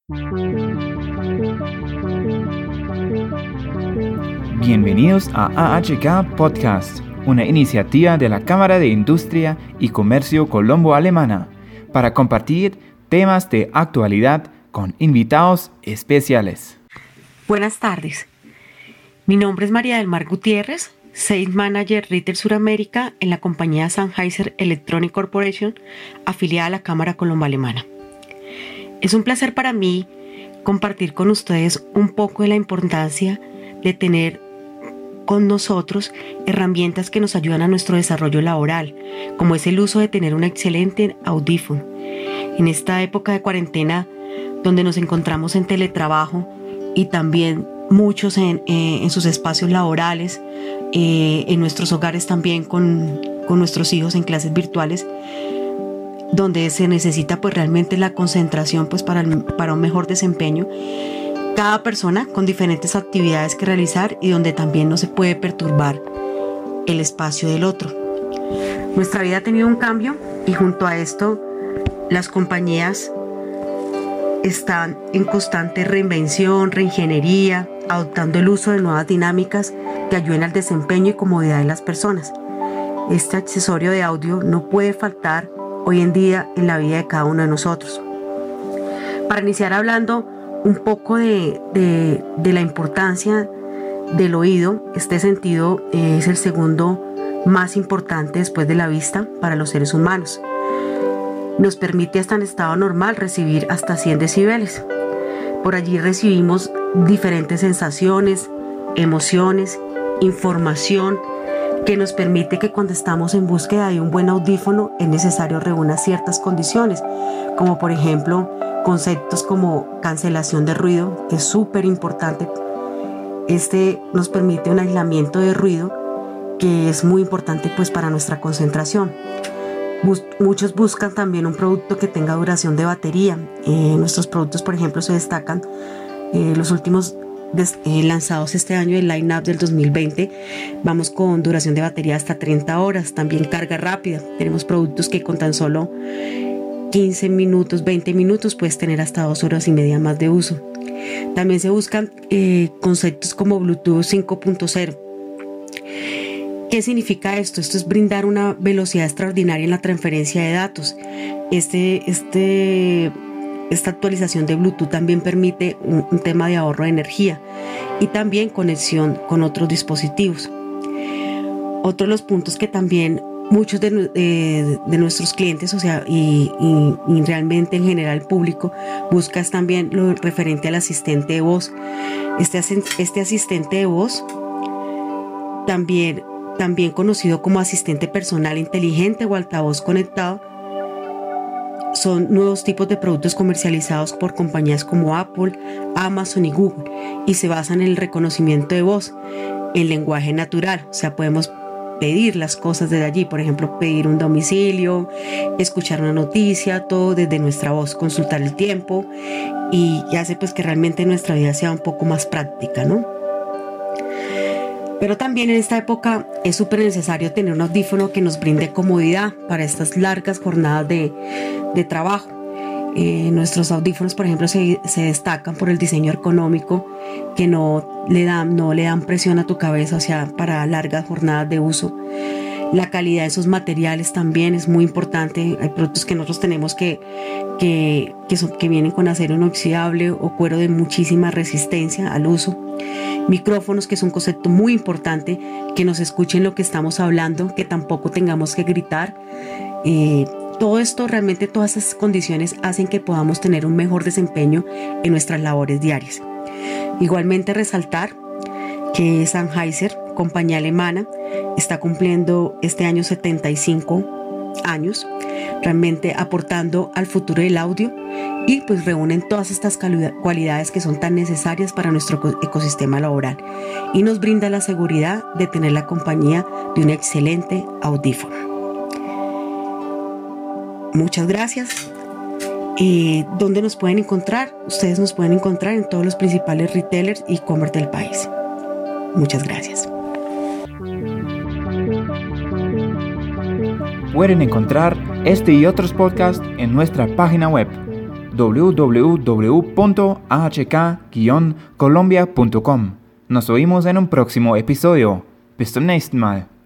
Bienvenidos a AHK Podcast, una iniciativa de la Cámara de Industria y Comercio Colombo-Alemana para compartir temas de actualidad con invitados especiales. Buenas tardes. Mi nombre es María del Mar Gutiérrez, Sales Manager Retail Suramérica en la compañía Sennheiser Electronic Corporation, afiliada a la Cámara Colombo-Alemana. Es un placer para mí compartir con ustedes un poco de la importancia de tener con nosotros herramientas que nos ayudan a nuestro desarrollo laboral, como es el uso de tener un excelente audífono. En esta época de cuarentena, donde nos encontramos en teletrabajo y también muchos en sus espacios laborales, en nuestros hogares también con nuestros hijos en clases virtuales, donde se necesita pues realmente la concentración pues para un mejor desempeño. Cada persona con diferentes actividades que realizar y donde también no se puede perturbar el espacio del otro. Nuestra vida ha tenido un cambio y junto a esto las compañías están en constante reinvención, reingeniería, adoptando el uso de nuevas dinámicas que ayuden al desempeño y comodidad de las personas. Este accesorio de audio no puede faltar hoy en día en la vida de cada uno de nosotros. Para iniciar hablando un poco de la importancia del oído, este sentido es el segundo más importante después de la vista para los seres humanos. Nos permite hasta en estado normal recibir hasta 100 decibeles. Por allí recibimos diferentes sensaciones, emociones, información que nos permite que cuando estamos en búsqueda de un buen audífono es necesario reúna ciertas condiciones, como por ejemplo conceptos como cancelación de ruido, que es súper importante. Este nos permite un aislamiento de ruido que es muy importante pues para nuestra concentración. Muchos buscan también un producto que tenga duración de batería. Nuestros productos, por ejemplo, se destacan los últimos lanzados este año, el line-up del 2020, vamos con duración de batería hasta 30 horas, también carga rápida. Tenemos productos que con tan solo 15 minutos, 20 minutos puedes tener hasta 2 horas y media más de uso. También se buscan conceptos como Bluetooth 5.0. ¿Qué significa esto? Esto es brindar una velocidad extraordinaria en la transferencia de datos. Esta actualización de Bluetooth también permite un tema de ahorro de energía y también conexión con otros dispositivos. Otro de los puntos que también muchos de nuestros clientes, y realmente en general el público, busca es también lo referente al asistente de voz. Este asistente de voz, también conocido como asistente personal inteligente o altavoz conectado, son nuevos tipos de productos comercializados por compañías como Apple, Amazon y Google y se basan en el reconocimiento de voz, en lenguaje natural. Podemos pedir las cosas desde allí, por ejemplo, pedir un domicilio, escuchar una noticia, todo desde nuestra voz, consultar el tiempo y hace pues que realmente nuestra vida sea un poco más práctica, ¿no? Pero también en esta época es súper necesario tener un audífono que nos brinde comodidad para estas largas jornadas de trabajo. Nuestros audífonos, por ejemplo, se destacan por el diseño ergonómico, que no le dan presión a tu cabeza, para largas jornadas de uso. La calidad de sus materiales también es muy importante. Hay productos que nosotros tenemos que vienen con acero inoxidable o cuero de muchísima resistencia al uso. Micrófonos, que es un concepto muy importante, que nos escuchen lo que estamos hablando, que tampoco tengamos que gritar. Todo esto, realmente todas esas condiciones hacen que podamos tener un mejor desempeño en nuestras labores diarias. Igualmente resaltar que Sennheiser, compañía alemana, está cumpliendo este año 75 años, realmente aportando al futuro del audio y pues reúnen todas estas cualidades que son tan necesarias para nuestro ecosistema laboral y nos brinda la seguridad de tener la compañía de un excelente audífono. Muchas gracias. ¿Dónde nos pueden encontrar? Ustedes nos pueden encontrar en todos los principales retailers y e-commerce del país. Muchas gracias. Pueden encontrar este y otros podcasts en nuestra página web www.ahk-colombia.com. Nos oímos en un próximo episodio. Bis zum nächsten Mal.